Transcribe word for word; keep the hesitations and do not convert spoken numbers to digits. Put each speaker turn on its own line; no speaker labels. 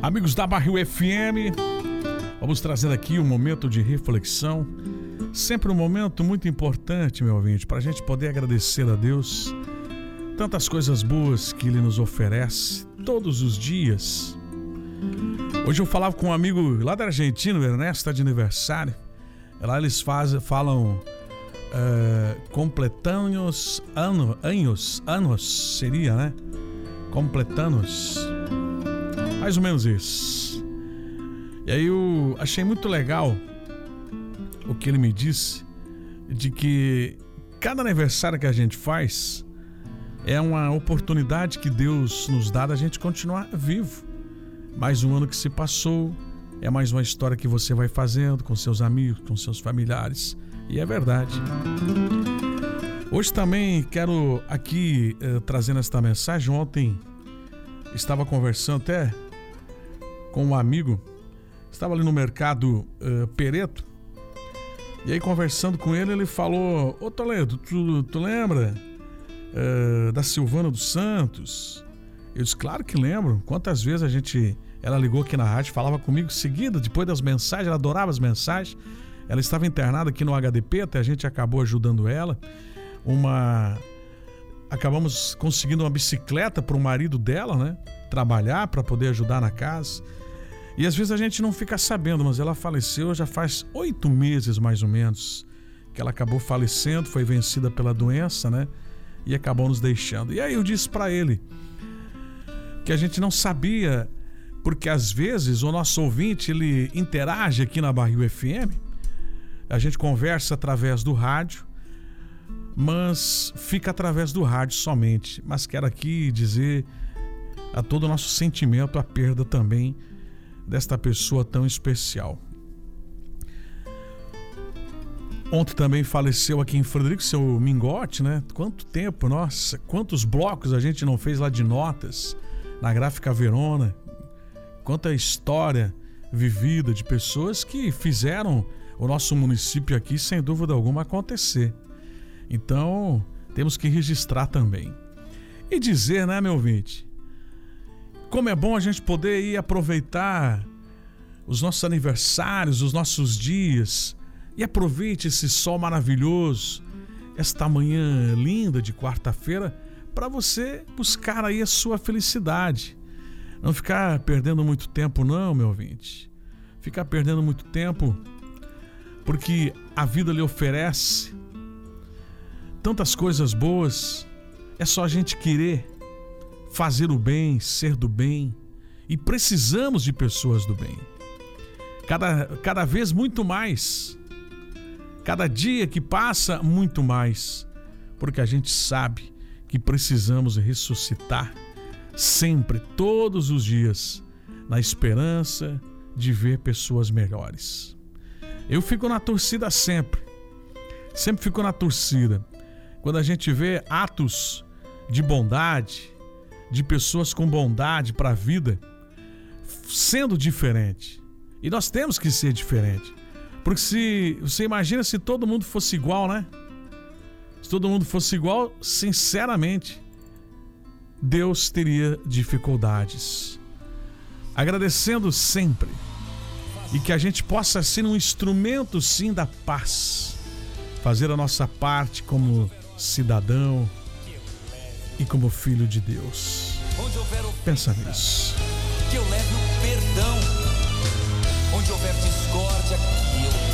Amigos da Barril F M, vamos trazendo aqui um momento de reflexão. Sempre um momento muito importante, meu ouvinte, para a gente poder agradecer a Deus tantas coisas boas que Ele nos oferece todos os dias. Hoje eu falava com um amigo lá da Argentina, o Ernesto, está de aniversário. Lá eles fazem, falam uh, completamos ano, anos, anos seria, né? Completanos. Mais ou menos isso. E aí eu achei muito legal o que ele me disse, de que cada aniversário que a gente faz é uma oportunidade que Deus nos dá da gente continuar vivo. Mais um ano que se passou, é mais uma história que você vai fazendo com seus amigos, com seus familiares. E é verdade. Hoje também quero aqui eh, trazendo esta mensagem. Ontem estava conversando até com um amigo, estava ali no mercado uh, Pereto, e aí conversando com ele, ele falou: ô Toledo, tu, tu lembra uh, da Silvana dos Santos? Eu disse: claro que lembro. Quantas vezes a gente, ela ligou aqui na rádio, falava comigo seguida, depois das mensagens, ela adorava as mensagens. Ela estava internada aqui no H D P, até a gente acabou ajudando ela. Uma... Acabamos conseguindo uma bicicleta para o marido dela, né? Trabalhar para poder ajudar na casa. E às vezes a gente não fica sabendo, mas ela faleceu já faz oito meses mais ou menos que ela acabou falecendo, foi vencida pela doença, né? E acabou nos deixando. E aí eu disse para ele que a gente não sabia, porque às vezes o nosso ouvinte, ele interage aqui na Barril F M, a gente conversa através do rádio, mas fica através do rádio somente. Mas quero aqui dizer a todo o nosso sentimento a perda também desta pessoa tão especial. Ontem também faleceu aqui em Frederico seu Mingote, né? Quanto tempo, nossa, quantos blocos a gente não fez lá de notas na Gráfica Verona. Quanta história vivida de pessoas que fizeram o nosso município aqui, sem dúvida alguma, acontecer. Então, temos que registrar também. E dizer, né, meu ouvinte, como é bom a gente poder ir aproveitar os nossos aniversários, os nossos dias. E aproveite esse sol maravilhoso, esta manhã linda de quarta-feira, para você buscar aí a sua felicidade. Não ficar perdendo muito tempo não, meu ouvinte. Ficar perdendo muito tempo, porque a vida lhe oferece tantas coisas boas. É só a gente querer fazer o bem, ser do bem, e precisamos de pessoas do bem. Cada, cada vez muito mais, cada dia que passa muito mais, porque a gente sabe que precisamos ressuscitar sempre, todos os dias, na esperança de ver pessoas melhores. Eu fico na torcida sempre, sempre fico na torcida, quando a gente vê atos de bondade, de pessoas com bondade para a vida, sendo diferente. E nós temos que ser diferente. Porque se você imagina se todo mundo fosse igual, né? Se todo mundo fosse igual, sinceramente, Deus teria dificuldades. Agradecendo sempre. E que a gente possa ser um instrumento, sim, da paz. Fazer a nossa parte como cidadão e como filho de Deus. Pensa nisso.
Que eu leve o perdão. Onde houver discórdia, que eu